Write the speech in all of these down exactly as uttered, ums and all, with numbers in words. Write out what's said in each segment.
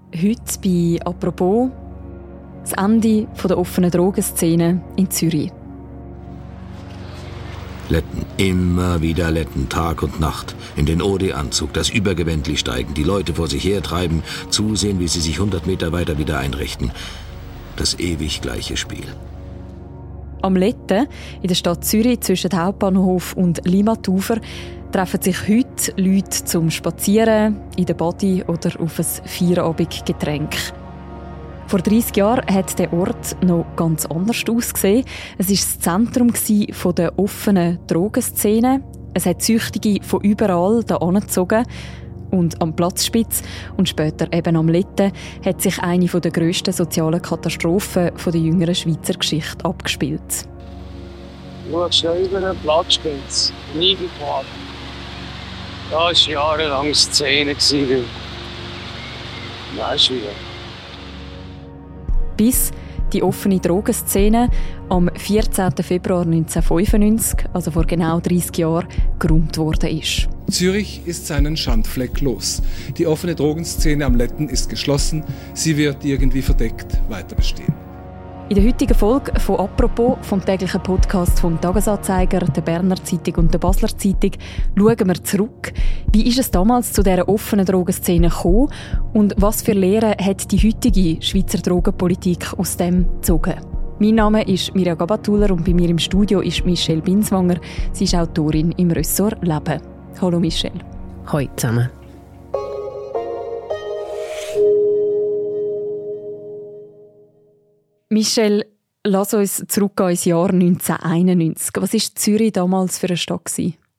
Heute bei «Apropos» das Ende der offenen Drogenszene in Zürich. Letten, immer wieder Letten, Tag und Nacht. In den O D-Anzug, das Übergewändli steigen, die Leute vor sich hertreiben, zusehen, wie sie sich hundert Meter weiter wieder einrichten. Das ewig gleiche Spiel. Am Letten, in der Stadt Zürich zwischen Hauptbahnhof und Limatufer, treffen sich heute Leute zum Spazieren, in der Body oder auf ein Feierabendgetränk. Vor dreissig Jahren hat der Ort noch ganz anders ausgesehen. Es war das Zentrum der offenen Drogenszene. Es hat Süchtige von überall hier angezogen. Und am Platzspitz und später eben am Letten hat sich eine der grössten sozialen Katastrophen der jüngeren Schweizer Geschichte abgespielt. Du schaust über den Platzspitz, Niederquart. Da war jahrelang Szene. Weißt du wie? Bis die offene Drogenszene am vierzehnten Februar neunzehnhundertfünfundneunzig, also vor genau dreissig Jahren, geräumt worden ist. Zürich ist seinen Schandfleck los. Die offene Drogenszene am Letten ist geschlossen. Sie wird irgendwie verdeckt weiter bestehen. In der heutigen Folge von «Apropos», vom täglichen Podcast vom «Tagesanzeiger», der «Berner Zeitung» und der «Basler Zeitung», schauen wir zurück. Wie ist es damals zu dieser offenen Drogenszene gekommen und was für Lehren hat die heutige Schweizer Drogenpolitik aus dem gezogen? Mein Name ist Mirja Gabatuller und bei mir im Studio ist Michelle Binswanger. Sie ist Autorin im Ressort «Leben». Hallo Michelle. Hallo zusammen. Michelle, lass uns zurückgehen ins Jahr neunzehnhunderteinundneunzig. Was war Zürich damals für eine Stadt?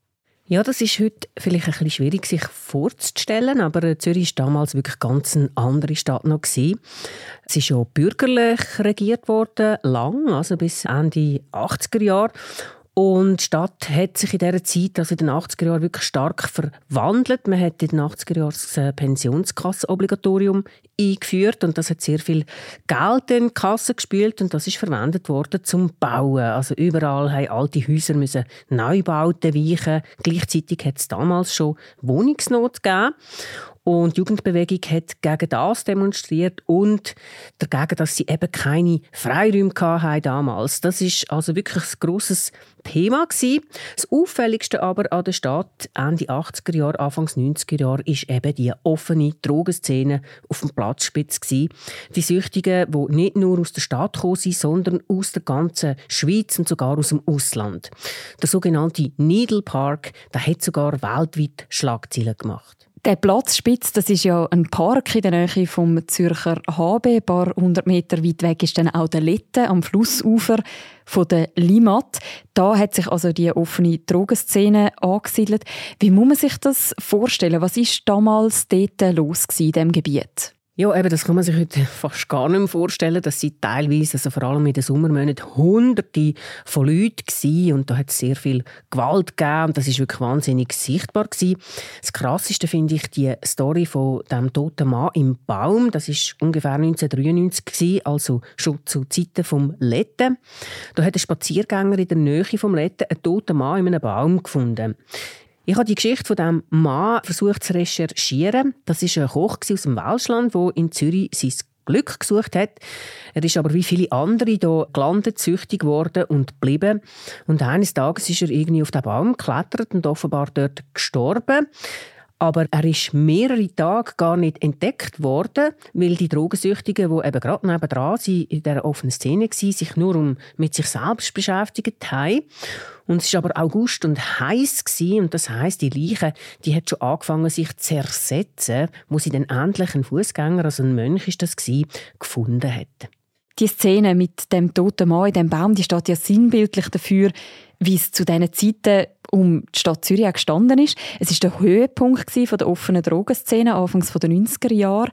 Ja, das ist heute vielleicht ein bisschen schwierig, sich vorzustellen, aber Zürich war damals wirklich ganz eine andere Stadt noch. Es ist ja bürgerlich regiert worden, lang, also bis Ende achtziger Jahre. Und die Stadt hat sich in dieser Zeit, also in den achtziger Jahren, wirklich stark verwandelt. Man hat in den achtziger Jahren das Pensionskassenobligatorium eingeführt und das hat sehr viel Geld in die Kasse gespült und das ist verwendet worden zum Bauen. Also überall haben alte Häuser müssen Neubauten weichen. Gleichzeitig hat es damals schon Wohnungsnot gegeben. Und die Jugendbewegung hat gegen das demonstriert und dagegen, dass sie eben keine Freiräume hatten damals. Das ist also wirklich ein grosses Thema gewesen. Das Auffälligste aber an der Stadt Ende achtziger Jahre, Anfangs neunziger Jahre ist eben die offene Drogenszene auf dem Platzspitz gewesen. Die Süchtigen, die nicht nur aus der Stadt gekommen sind, sondern aus der ganzen Schweiz und sogar aus dem Ausland. Der sogenannte Needle Park, der hat sogar weltweit Schlagzeilen gemacht. Der Platzspitz, das ist ja ein Park in der Nähe vom Zürcher Habe. Ein paar hundert Meter weit weg ist dann auch der Letten am Flussufer von der Limmat. Da hat sich also die offene Drogenszene angesiedelt. Wie muss man sich das vorstellen? Was ist damals dort los in diesem Gebiet? Ja, eben, das kann man sich heute fast gar nicht mehr vorstellen. Das sind teilweise, also vor allem in den Sommermonaten, Hunderte von Leuten gewesen. Und da hat es sehr viel Gewalt gegeben. Und das war wirklich wahnsinnig sichtbar gewesen. Das Krasseste finde ich die Story von dem toten Mann im Baum. Das war ungefähr neunzehnhundertdreiundneunzig gewesen, also schon zu Zeiten vom Letten. Da hat ein Spaziergänger in der Nähe vom Letten einen toten Mann in einem Baum gefunden. Ich habe die Geschichte von diesem Mann versucht zu recherchieren. Das war ein Koch aus dem Welschland, der in Zürich sein Glück gesucht hat. Er ist aber wie viele andere hier gelandet, süchtig geworden und geblieben. Und eines Tages ist er irgendwie auf den Baum geklettert und offenbar dort gestorben. Aber er ist mehrere Tage gar nicht entdeckt worden, weil die Drogensüchtigen, die eben gerade nebendran in dieser offenen Szene waren, sich nur um mit sich selbst beschäftigt haben. Und es war aber August und heiß gewesen, und das heisst, die Leiche, die hat schon angefangen, sich zu zersetzen, wo sie dann endlich einen Fußgänger, also ein Mönch ist das gewesen, gefunden hat. Die Szene mit dem toten Mann in dem Baum, die steht ja sinnbildlich dafür, wie es zu diesen Zeiten um die Stadt Zürich auch gestanden ist. Es war der Höhepunkt der offenen Drogenszene Anfangs der neunziger Jahre.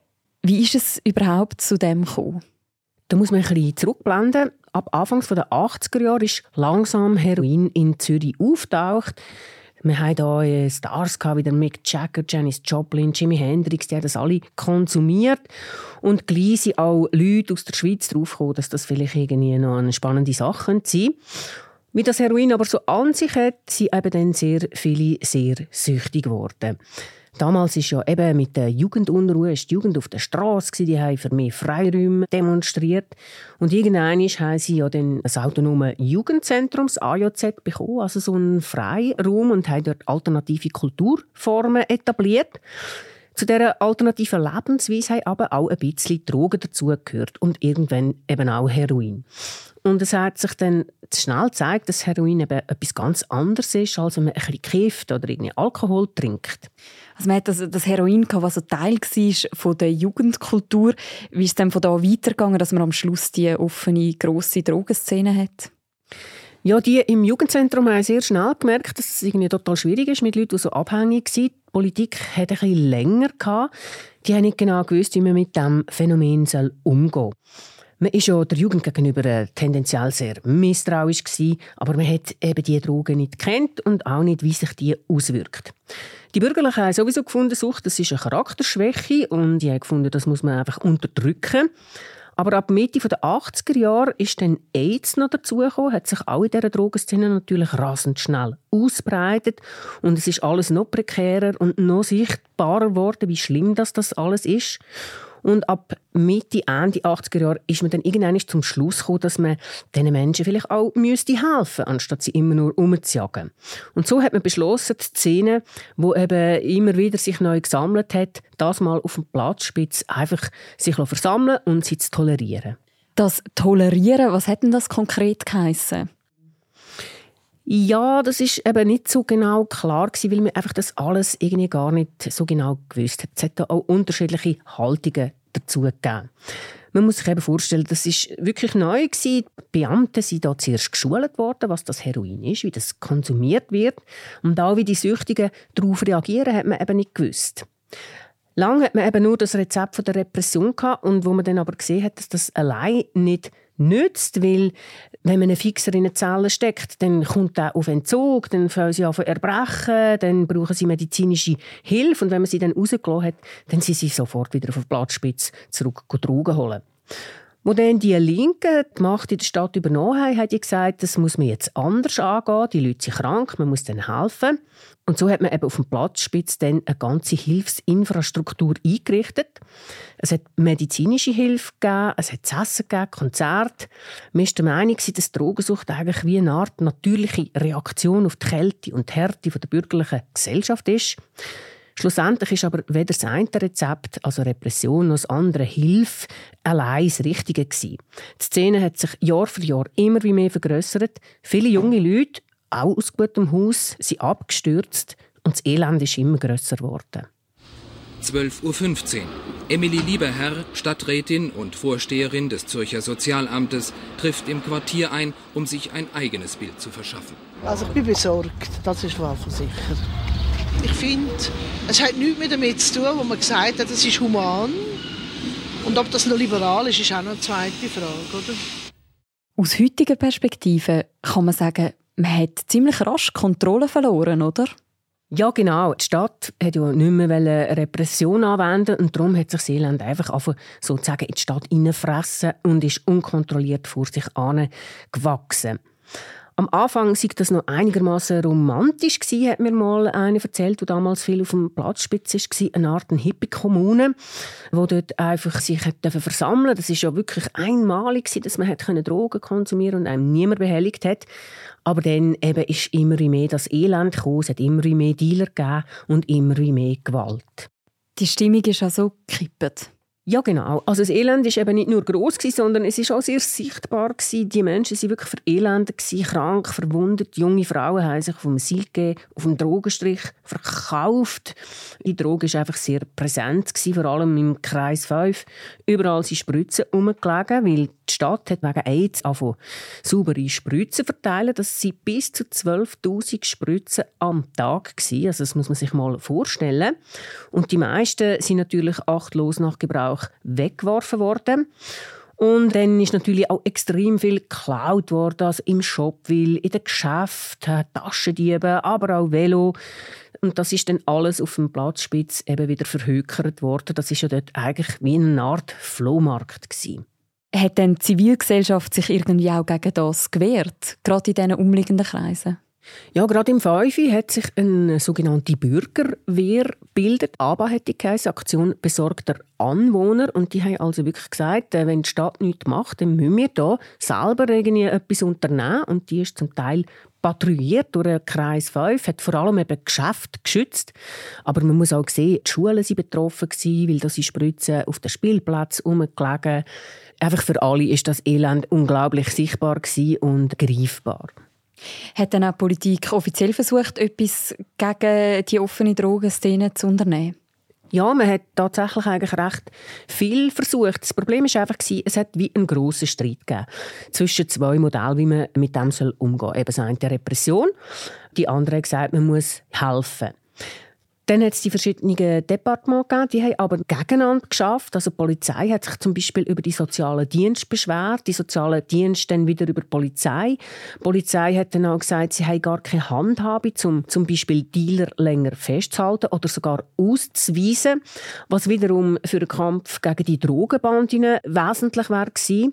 Wie ist es überhaupt zu dem gekommen? Da muss man ein bisschen zurückblenden. Ab Anfangs der achtziger Jahre ist langsam Heroin in Zürich aufgetaucht. Wir hatten hier Stars wie der Mick Jagger, Janis Joplin, Jimi Hendrix, die haben das alle konsumiert. Und gleich sind auch Leute aus der Schweiz darauf gekommen, dass das vielleicht irgendwie noch eine spannende Sache sein könnte. Wie das Heroin aber so an sich hat, sind eben dann sehr viele sehr süchtig geworden. Damals ist ja eben mit der Jugendunruhe ist die Jugend auf der Straße, die haben für mehr Freiräume demonstriert. Und irgendwann haben sie ja dann das autonome Jugendzentrum, das A J Z, bekommen, also so einen Freiraum, und haben dort alternative Kulturformen etabliert. Zu dieser alternativen Lebensweise haben aber auch ein bisschen Drogen dazugehört und irgendwann eben auch Heroin. Und es hat sich dann schnell gezeigt, dass Heroin eben etwas ganz anderes ist, als wenn man ein bisschen kifft oder irgendwie Alkohol trinkt. Also man hat das, das Heroin, was so Teil war von der Jugendkultur. Wie ist es dann von da weitergegangen, dass man am Schluss die offene, grosse Drogenszene hat? Ja, die im Jugendzentrum haben sehr schnell gemerkt, dass es irgendwie total schwierig ist mit Leuten, die so abhängig sind. Die Politik hatte ein bisschen länger gehabt. Die haben nicht genau gewusst, wie man mit diesem Phänomen umgehen soll. Man war ja der Jugend gegenüber tendenziell sehr misstrauisch gewesen, aber man hat eben diese Drogen nicht gekannt und auch nicht, wie sich die auswirkt. Die Bürgerlichen haben sowieso gefunden, Sucht, das ist eine Charakterschwäche, und die haben gefunden, das muss man einfach unterdrücken. Aber ab Mitte der achtziger Jahre ist dann AIDS noch dazugekommen, hat sich auch in dieser Drogenszene natürlich rasend schnell ausbreitet, und es ist alles noch prekärer und noch sichtbarer geworden, wie schlimm das, das alles ist. Und ab Mitte, Ende achtziger Jahre ist man dann irgendwann zum Schluss gekommen, dass man diesen Menschen vielleicht auch helfen müsste, anstatt sie immer nur umzujagen. Und so hat man beschlossen, die Szene, die eben immer wieder sich neu gesammelt hat, das mal auf dem Platzspitz einfach sich versammeln und sie zu tolerieren. Das Tolerieren, was hat denn das konkret geheissen? Ja, das ist eben nicht so genau klar gewesen, weil man einfach das alles irgendwie gar nicht so genau gewusst hat. Es hat auch unterschiedliche Haltungen dazu gegeben. Man muss sich eben vorstellen, das ist wirklich neu gewesen. Die Beamten sind da zuerst geschult worden, was das Heroin ist, wie das konsumiert wird, und auch wie die Süchtigen darauf reagieren, hat man eben nicht gewusst. Lange hat man eben nur das Rezept von der Repression gehabt, und wo man dann aber gesehen hat, dass das allein nicht nützt, weil wenn man einen Fixer in eine Zelle steckt, dann kommt er auf Entzug, dann fangen sie an zu erbrechen, dann brauchen sie medizinische Hilfe, und wenn man sie dann rausgelassen hat, dann sind sie sofort wieder auf den Platzspitz zurück Drogen holen. Wo dann die Linken die Macht in der Stadt übernommen haben, haben die gesagt, das muss man jetzt anders angehen, die Leute sind krank, man muss ihnen helfen. Und so hat man eben auf dem Platzspitz dann eine ganze Hilfsinfrastruktur eingerichtet. Es hat medizinische Hilfe gegeben, es hat zu essen gegeben, Konzerte. Man war der Meinung, dass Drogensucht eigentlich wie eine Art natürliche Reaktion auf die Kälte und die Härte der bürgerlichen Gesellschaft ist. Schlussendlich ist aber weder das eine Rezept, also Repression, noch das andere Hilfe, allein das Richtige gewesen. Die Szene hat sich Jahr für Jahr immer mehr vergrössert. Viele junge Leute, auch aus gutem Haus, sind abgestürzt, und das Elend ist immer grösser geworden. zwölf Uhr fünfzehn. Emilie Lieberherr, Stadträtin und Vorsteherin des Zürcher Sozialamtes, trifft im Quartier ein, um sich ein eigenes Bild zu verschaffen. Also ich bin besorgt, das ist wahr sicher. Ich finde, es hat nichts mehr damit zu tun, wo man gesagt hat, das ist human. Und ob das noch liberal ist, ist auch noch eine zweite Frage, oder? Aus heutiger Perspektive kann man sagen, man hat ziemlich rasch Kontrolle verloren, oder? Ja, genau. Die Stadt hat ja nicht mehr Repression anwenden, und darum hat sich das Elend einfach sozusagen in die Stadt hineinfressen und ist unkontrolliert vor sich hin gewachsen. Am Anfang war das noch einigermaßen romantisch, hat mir mal einer erzählt, der damals viel auf dem Platzspitz war, eine Art Hippie-Kommune, wo dort einfach sich versammeln durfte. Das war ja wirklich einmalig, dass man Drogen konsumieren konnte und einem niemand behelligt hat. Aber dann eben ist immer mehr das Elend gekommen, es hat immer mehr Dealer gegeben und immer mehr Gewalt. Die Stimmung ist also gekippt. Ja, genau. Also das Elend war eben nicht nur gross, sondern es war auch sehr sichtbar. Die Menschen waren wirklich verelendet, krank, verwundet. Junge Frauen haben sich vom Silke auf den Drogenstrich verkauft. Die Droge war einfach sehr präsent, vor allem im Kreis fünf. Überall sind Spritzen herumgelegen, weil die Stadt hat wegen AIDS angefangen, saubere Spritzen verteilen. Das waren bis zu zwölftausend Spritzen am Tag. Also das muss man sich mal vorstellen. Und die meisten sind natürlich achtlos nach Gebrauch weggeworfen worden. Und dann ist natürlich auch extrem viel geklaut worden, also im Shop, weil in den Geschäften, Taschendiebe, aber auch Velo. Und das ist dann alles auf dem Platzspitz eben wieder verhökert worden. Das ist ja dort eigentlich wie eine Art Flohmarkt gewesen. Hat denn die Zivilgesellschaft sich irgendwie auch gegen das gewehrt, gerade in diesen umliegenden Kreisen? Ja, gerade im Fünfi hat sich eine sogenannte Bürgerwehr gebildet. A B A hat die geheißen, Aktion besorgter Anwohner. Und die haben also wirklich gesagt, wenn die Stadt nichts macht, dann müssen wir hier selber irgendwie etwas unternehmen. Und die ist zum Teil patrouilliert durch den Kreis fünf, hat vor allem eben Geschäfte geschützt. Aber man muss auch sehen, die Schulen waren betroffen, weil da sind Spritzen auf den Spielplatz herumgelegen. Einfach für alle ist das Elend unglaublich sichtbar und greifbar. Hat dann auch die Politik offiziell versucht, etwas gegen die offene Drogenszene zu unternehmen? Ja, man hat tatsächlich eigentlich recht viel versucht. Das Problem war einfach, es hat wie einen grossen Streit gegeben zwischen zwei Modellen, wie man mit dem umgehen soll. Eben das eine der Repression, die andere hat gesagt, man muss helfen. Dann hat es die verschiedenen Departements gegeben, die haben aber gegeneinander geschafft. Also die Polizei hat sich zum Beispiel über die sozialen Dienste beschwert, die sozialen Dienste dann wieder über die Polizei. Die Polizei hat dann auch gesagt, sie haben gar keine Handhabe, um zum Beispiel Dealer länger festzuhalten oder sogar auszuweisen, was wiederum für den Kampf gegen die Drogenbanden wesentlich war.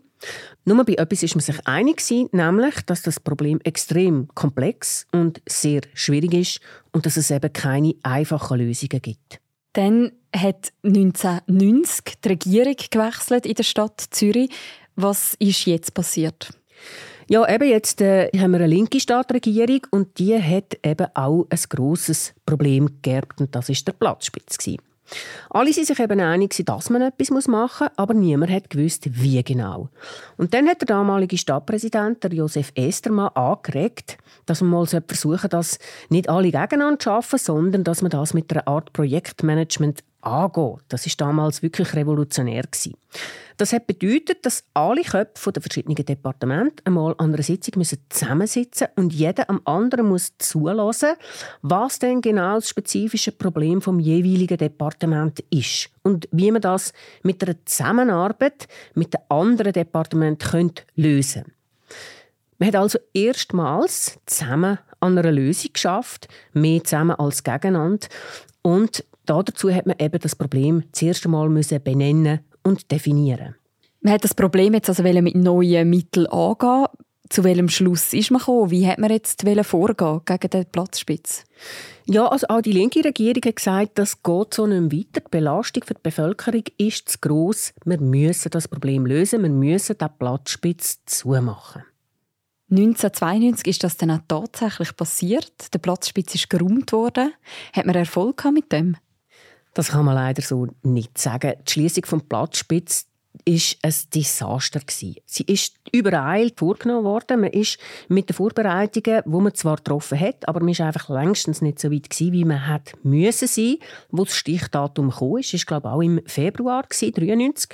Nur bei etwas ist man sich einig, nämlich, dass das Problem extrem komplex und sehr schwierig ist und dass es eben keine einfachen Lösungen gibt. Dann hat neunzehnhundertneunzig die Regierung gewechselt in der Stadt Zürich. Was ist jetzt passiert? Ja, eben jetzt äh, haben wir eine linke Stadtregierung und die hat eben auch ein grosses Problem geerbt und das war der Platzspitz gewesen. Alle waren sich eben einig, dass man etwas machen muss, aber niemand hat gewusst, wie genau. Und dann hat der damalige Stadtpräsident, der Josef Estermann, angeregt, dass man mal versuchen sollte, dass nicht alle gegeneinander arbeiten, sondern dass man das mit einer Art Projektmanagement angeht. Das war damals wirklich revolutionär. Das hat bedeutet, dass alle Köpfe der verschiedenen Departemente einmal an einer Sitzung zusammensitzen müssen und jeder am anderen muss zulassen, was denn genau das spezifische Problem vom jeweiligen Departement ist und wie man das mit einer Zusammenarbeit mit den anderen Departementen lösen könnte. Man hat also erstmals zusammen an einer Lösung geschafft, mehr zusammen als gegeneinander. Und dazu hat man eben das Problem zuerst einmal benennen und definieren. Man hat das Problem jetzt also mit neuen Mitteln angehen. Zu welchem Schluss ist man gekommen? Wie hat man jetzt vorgehen gegen den Platzspitz? Ja, also auch die linke Regierung hat gesagt, das geht so nicht mehr weiter. Die Belastung für die Bevölkerung ist zu gross. Wir müssen das Problem lösen. Wir müssen den Platzspitz zumachen. neunzehnhundertzweiundneunzig ist das dann auch tatsächlich passiert. Der Platzspitz ist geräumt worden. Hat man Erfolg gehabt mit dem? Das kann man leider so nicht sagen. Die Schliessung vom Platzspitz war ein Desaster. Sie ist übereilt vorgenommen worden. Man ist mit den Vorbereitungen, die man zwar getroffen hat, aber man war einfach längstens nicht so weit gewesen, wie man hätte müssen sein, wo das Stichdatum kam. Das war, glaube ich, auch im Februar neunzehnhundertdreiundneunzig.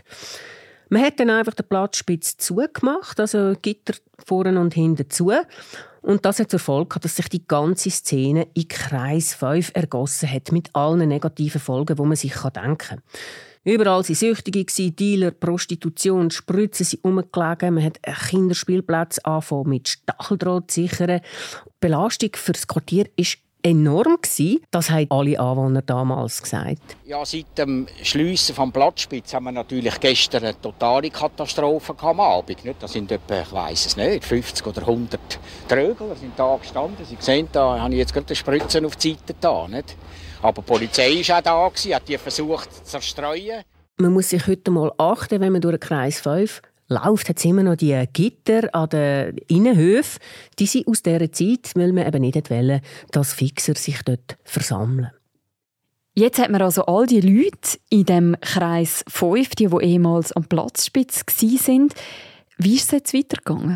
Man hat dann einfach den Platzspitz zugemacht, also Gitter vorne und hinten zu. Und das hat zur Folge gehabt, dass sich die ganze Szene in Kreis fünf ergossen hat, mit allen negativen Folgen, die man sich denken kann. Überall waren Süchtige, Dealer, Prostitution, Spritzen sind herumgelegen. Man hat Kinderspielplätze angefangen mit Stacheldraht zu sichern. Die Belastung für das Quartier war enorm. Das haben alle Anwohner damals gesagt. Ja, seit dem Schliessen des Platzspitz haben wir natürlich gestern eine totale Katastrophe am Abend. Da sind etwa, ich weiss es nicht, fünfzig oder hundert Trögler sind da gestanden. Sie sehen, da habe ich jetzt gerade die Spritzen auf die Seite da. Nicht? Aber die Polizei war auch da, hat die versucht zu zerstreuen. Man muss sich heute mal achten, wenn man durch den Kreis fünf läuft, hat es immer noch die Gitter an den Innenhöfen. Die sind aus dieser Zeit, weil man eben nicht wollte, dass Fixer sich dort versammeln. Jetzt hat man also all die Leute in dem Kreis fünf, die, die ehemals am Platzspitz waren. Wie ist es jetzt weitergegangen?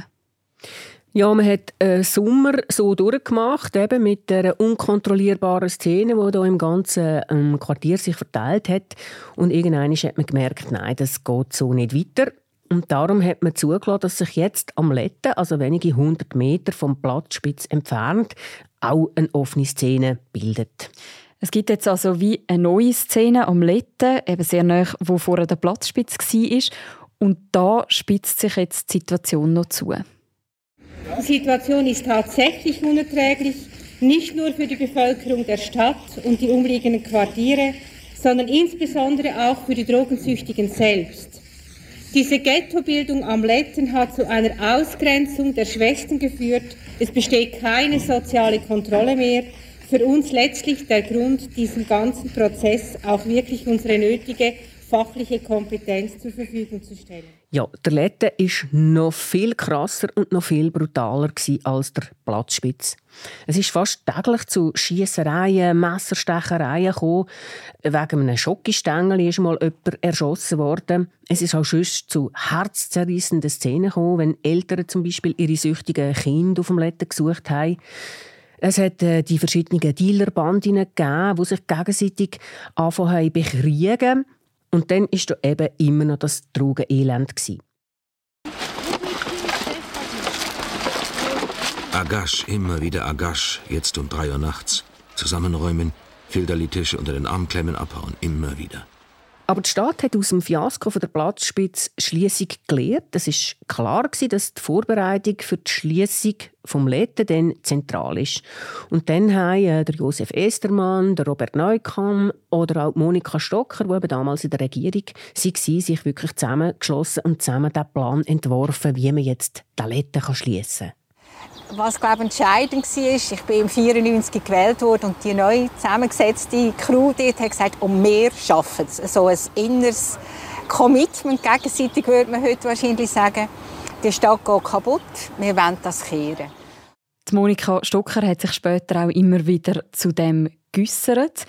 Ja, man hat einen Sommer so durchgemacht, eben mit der unkontrollierbaren Szene, die hier im ganzen ähm, Quartier sich verteilt hat. Und irgendwann hat man gemerkt, nein, das geht so nicht weiter. Und darum hat man zugelassen, dass sich jetzt am Letten, also wenige hundert Meter vom Platzspitz entfernt, auch eine offene Szene bildet. Es gibt jetzt also wie eine neue Szene am Letten, eben sehr nahe, wo vorher der Platzspitz war. Und da spitzt sich jetzt die Situation noch zu. Die Situation ist tatsächlich unerträglich, nicht nur für die Bevölkerung der Stadt und die umliegenden Quartiere, sondern insbesondere auch für die Drogensüchtigen selbst. Diese Ghettobildung am Letten hat zu einer Ausgrenzung der Schwächsten geführt. Es besteht keine soziale Kontrolle mehr. Für uns letztlich der Grund, diesem ganzen Prozess auch wirklich unsere nötige fachliche Kompetenz zur Verfügung zu stellen. Ja, der Letten war noch viel krasser und noch viel brutaler als der Platzspitz. Es ist fast täglich zu Schiessereien, Messerstechereien gekommen. Wegen einem Schokistängel ist mal jemand erschossen worden. Es ist auch sonst zu herzzerrissenden Szenen gekommen, wenn Eltern zum Beispiel ihre süchtigen Kinder auf dem Letten gesucht haben. Es hat äh, die verschiedenen Dealerbanden gegeben, die sich gegenseitig anfangen zu bekriegen. Und dann war da eben immer noch das Drogenelend. Agasch, immer wieder Agasch, jetzt um drei Uhr nachts. Zusammenräumen, Filterli-Tische unter den Armklemmen abhauen, immer wieder. Aber die Stadt hat aus dem Fiasko von der Platzspitze Schliessung gelernt. Es war klar, dass die Vorbereitung für die Schliessung vom Letten dann zentral ist. Und dann haben der Josef Estermann, der Robert Neukamm oder auch Monika Stocker, die eben damals in der Regierung waren, sich wirklich zusammengeschlossen und zusammen den Plan entworfen, wie man jetzt den Letten schliessen kann. Was, glaube ich, entscheidend war, ich bin im neunzehnhundertvierundneunzig gewählt worden und die neu zusammengesetzte Crew dort hat gesagt, und wir schaffen es. So ein inneres Commitment gegenseitig, würde man heute wahrscheinlich sagen. Die Stadt geht kaputt, wir wollen das kehren. Die Monika Stocker hat sich später auch immer wieder zu dem geäussert.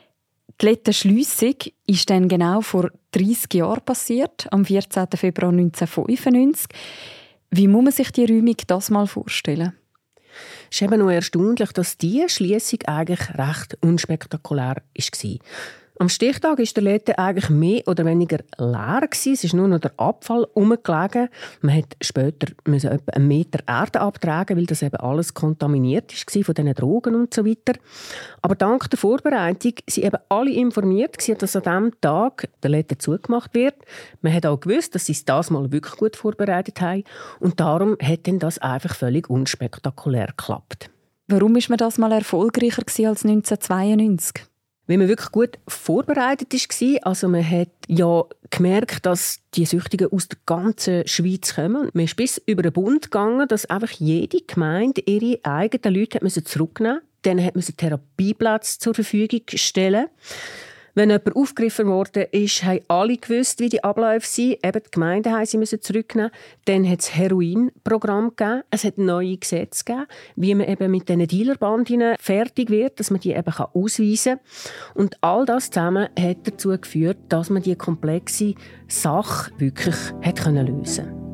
Die Lettenschliessung ist dann genau vor dreissig Jahren passiert, am vierzehnten Februar neunzehnhundertfünfundneunzig. Wie muss man sich die Räumung das mal vorstellen? Es ist eben noch erstaunlich, dass diese Schliessung eigentlich recht unspektakulär war. Am Stichtag war der Letten eigentlich mehr oder weniger leer. Es ist nur noch der Abfall herumgelegen. Man musste später etwa einen Meter Erde abtragen, weil das eben alles kontaminiert war von diesen Drogen und so weiter. Aber dank der Vorbereitung sind eben alle informiert, dass an diesem Tag der Letten zugemacht wird. Man hat auch gewusst, dass sie es das mal wirklich gut vorbereitet haben. Und darum hat dann das einfach völlig unspektakulär geklappt. Warum war man das mal erfolgreicher als neunzehnhundertzweiundneunzig? Wenn man wirklich gut vorbereitet war, also man hat ja gemerkt, dass die Süchtigen aus der ganzen Schweiz kommen. Man ist bis über den Bund gegangen, dass einfach jede Gemeinde ihre eigenen Leute zurücknehmen musste. Dann hat man Therapieplätze zur Verfügung stellen. Wenn jemand aufgegriffen wurde, ist, haben alle gewusst, wie die Abläufe sind. Eben die Gemeinden haben sie müssen zurücknehmen. Dann hat es Heroinprogramm gegeben. Es hat neue Gesetze gegeben, wie man eben mit diesen Dealerbanden fertig wird, dass man die eben ausweisen kann. Und all das zusammen hat dazu geführt, dass man die komplexe Sache wirklich hat können lösen konnte.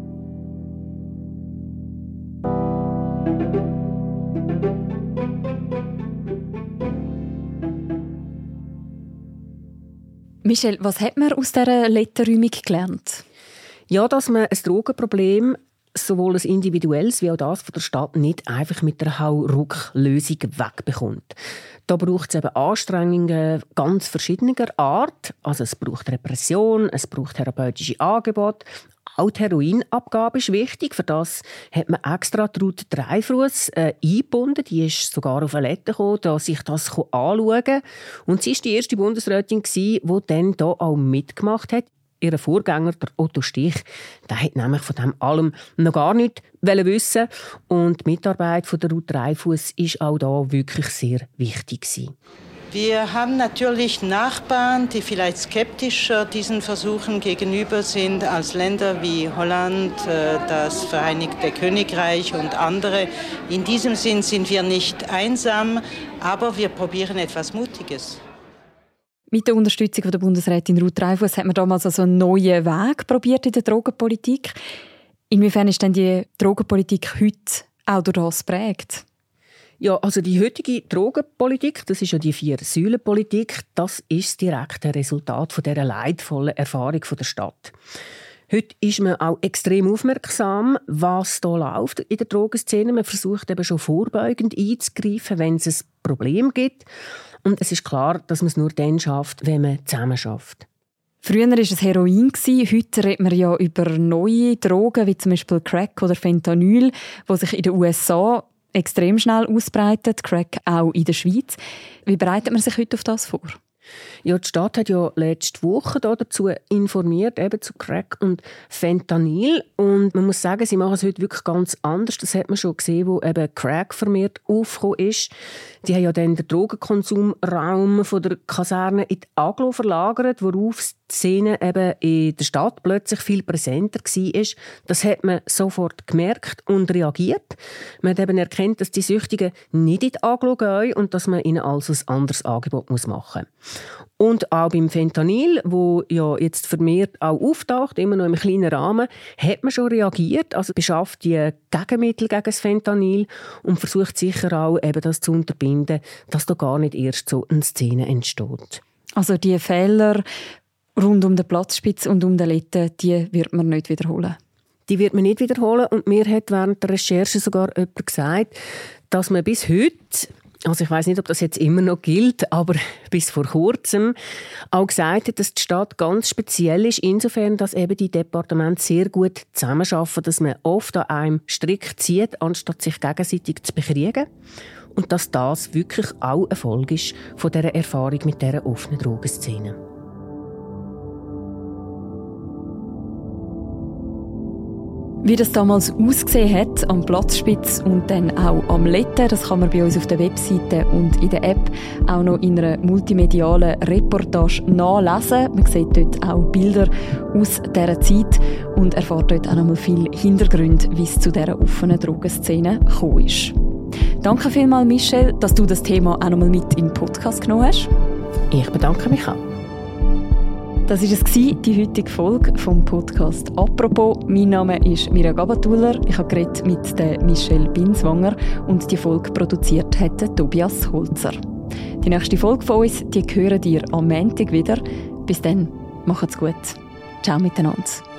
Michelle, was hat man aus dieser Lettenräumung gelernt? Ja, dass man ein Drogenproblem, sowohl ein individuelles wie auch das von der Stadt, nicht einfach mit einer Hauruck-Lösung wegbekommt. Da braucht es eben Anstrengungen ganz verschiedener Art. Also es braucht Repression, es braucht therapeutische Angebote. Auch die Heroinabgabe ist wichtig. Für das hat man extra die Ruth Dreifuss äh, eingebunden. Die ist sogar auf eine Letten gekommen, da sich das anschauen konnte. Und sie war die erste Bundesrätin, die dann hier auch mitgemacht hat. Ihr Vorgänger, der Otto Stich, der hat nämlich von dem allem noch gar nichts wissen. Und die Mitarbeit von der Ruth Dreifuss war auch da wirklich sehr wichtig gewesen. Wir haben natürlich Nachbarn, die vielleicht skeptischer diesen Versuchen gegenüber sind als Länder wie Holland, das Vereinigte Königreich und andere. In diesem Sinn sind wir nicht einsam, aber wir probieren etwas Mutiges. Mit der Unterstützung der Bundesrätin Ruth Dreifuss hat man damals also einen neuen Weg probiert in der Drogenpolitik. Inwiefern ist denn die Drogenpolitik heute auch durch das geprägt? Ja, also die heutige Drogenpolitik, das ist ja die Vier-Säulen-Politik, das ist das direkte Resultat von dieser leidvollen Erfahrung der Stadt. Heute ist man auch extrem aufmerksam, was hier läuft in der Drogenszene. Man versucht eben schon vorbeugend einzugreifen, wenn es ein Problem gibt. Und es ist klar, dass man es nur dann schafft, wenn man zusammen schafft. Früher war es Heroin, heute redet man ja über neue Drogen, wie zum Beispiel Crack oder Fentanyl, die sich in den U S A extrem schnell ausbreitet, Crack auch in der Schweiz. Wie bereitet man sich heute auf das vor? Ja, die Stadt hat ja letzte Woche dazu informiert, eben zu Crack und Fentanyl. Und man muss sagen, sie machen es heute wirklich ganz anders. Das hat man schon gesehen, wo eben Crack vermehrt aufgekommen ist. Die haben ja dann den Drogenkonsumraum von der Kaserne in die Aglo verlagert, worauf die Szene eben in der Stadt plötzlich viel präsenter war. Das hat man sofort gemerkt und reagiert. Man hat eben erkannt, dass die Süchtigen nicht in die Aglo gehen und dass man ihnen also ein anderes Angebot machen muss. Und auch beim Fentanyl, wo ja jetzt vermehrt auch auftaucht, immer noch im kleinen Rahmen, hat man schon reagiert, also beschafft die Gegenmittel gegen das Fentanyl und versucht sicher auch, eben das zu unterbinden, dass da gar nicht erst so eine Szene entsteht. Also die Fehler rund um den Platzspitz und um den Letten, die wird man nicht wiederholen? Die wird man nicht wiederholen und mir hat während der Recherche sogar jemand gesagt, dass man bis heute, also ich weiss nicht, ob das jetzt immer noch gilt, aber bis vor kurzem auch gesagt hat, dass die Stadt ganz speziell ist, insofern, dass eben die Departemente sehr gut zusammenarbeiten, dass man oft an einem Strick zieht, anstatt sich gegenseitig zu bekriegen. Und dass das wirklich auch ein Folge ist von dieser Erfahrung mit dieser offenen Drogenszene. Wie das damals ausgesehen hat, am Platzspitz und dann auch am Letten, das kann man bei uns auf der Webseite und in der App auch noch in einer multimedialen Reportage nachlesen. Man sieht dort auch Bilder aus dieser Zeit und erfährt dort auch noch mal viel Hintergründe, wie es zu dieser offenen Drogenszene gekommen ist. Danke vielmals, Michelle, dass du das Thema auch noch mal mit in den Podcast genommen hast. Ich bedanke mich auch. Das war es, die heutige Folge vom Podcast «Apropos». Mein Name ist Mirja Gabatuller. Ich habe geredet mit der Michelle Binswanger und die Folge produziert hat Tobias Holzer. Die nächste Folge von uns, die hören ihr am Montag wieder. Bis dann, macht's gut. Ciao miteinander.